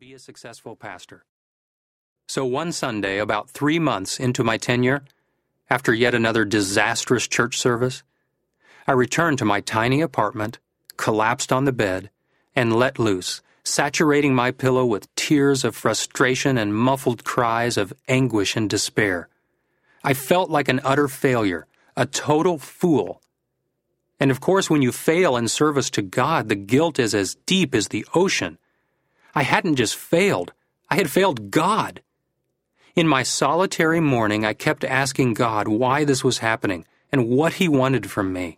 be a successful pastor. So one Sunday, about 3 months into my tenure, after yet another disastrous church service, I returned to my tiny apartment, collapsed on the bed, and let loose, saturating my pillow with tears of frustration and muffled cries of anguish and despair. I felt like an utter failure, a total fool. And of course, when you fail in service to God, the guilt is as deep as the ocean. I hadn't just failed, I had failed God. In my solitary mourning, I kept asking God why this was happening and what He wanted from me.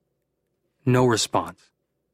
No response.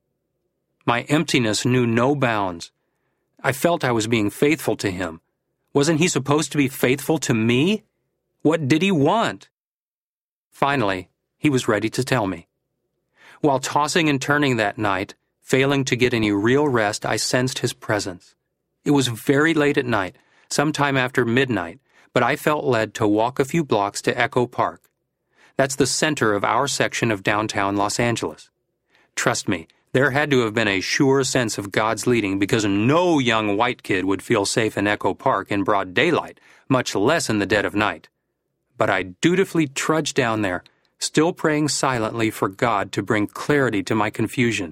My emptiness knew no bounds. I felt I was being faithful to Him. Wasn't He supposed to be faithful to me? What did He want? Finally, He was ready to tell me. While tossing and turning that night, failing to get any real rest, I sensed His presence. It was very late at night, sometime after midnight, but I felt led to walk a few blocks to Echo Park. That's the center of our section of downtown Los Angeles. Trust me, there had to have been a sure sense of God's leading because no young white kid would feel safe in Echo Park in broad daylight, much less in the dead of night. But I dutifully trudged down there, still praying silently for God to bring clarity to my confusion.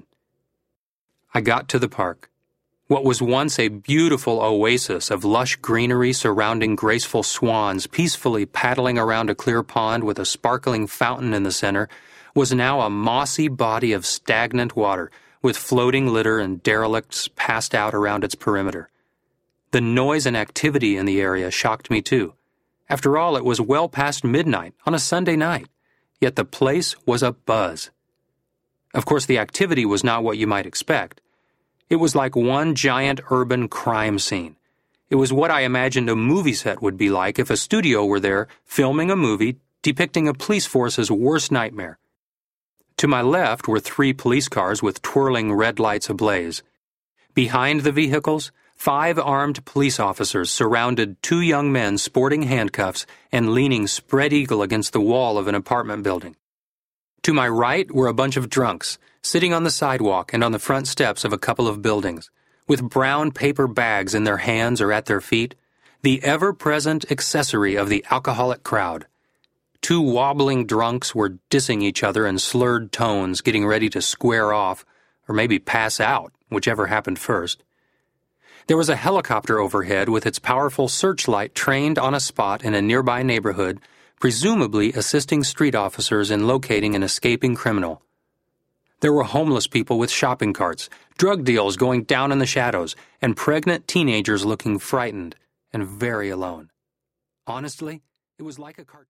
I got to the park. What was once a beautiful oasis of lush greenery surrounding graceful swans peacefully paddling around a clear pond with a sparkling fountain in the center was now a mossy body of stagnant water with floating litter and derelicts passed out around its perimeter. The noise and activity in the area shocked me too. After all, it was well past midnight on a Sunday night, yet the place was abuzz. Of course, the activity was not what you might expect. It was like one giant urban crime scene. It was what I imagined a movie set would be like if a studio were there filming a movie depicting a police force's worst nightmare. To my left were 3 police cars with twirling red lights ablaze. Behind the vehicles, 5 armed police officers surrounded 2 young men sporting handcuffs and leaning spread eagle against the wall of an apartment building. To my right were a bunch of drunks, sitting on the sidewalk and on the front steps of a couple of buildings, with brown paper bags in their hands or at their feet, the ever-present accessory of the alcoholic crowd. 2 wobbling drunks were dissing each other in slurred tones, getting ready to square off, or maybe pass out, whichever happened first. There was a helicopter overhead with its powerful searchlight trained on a spot in a nearby neighborhood, presumably assisting street officers in locating an escaping criminal. There were homeless people with shopping carts, drug deals going down in the shadows, and pregnant teenagers looking frightened and very alone. Honestly, it was like a cartoon.